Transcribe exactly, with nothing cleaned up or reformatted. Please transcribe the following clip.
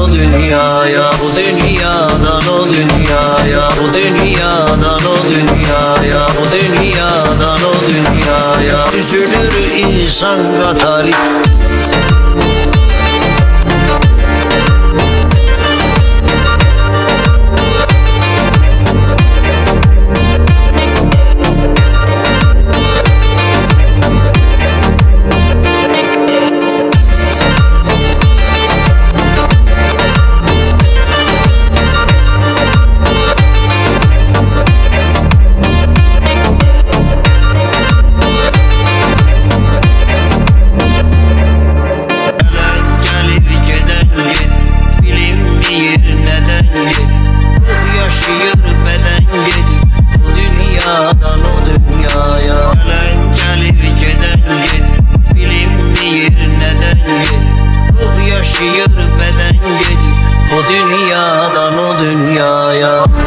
o dünyaya, bu dünyadan o dünyaya, bu dünyadan o dünyaya, bu dünyadan o dünyaya. Üzülür insan garip. Yaşıyor beden gel, bu dünyadan o dünyaya. Gelen gelir geden gel, bilinmeyir neden gel. Ruh yaşıyor beden gel, bu dünyadan o dünyaya.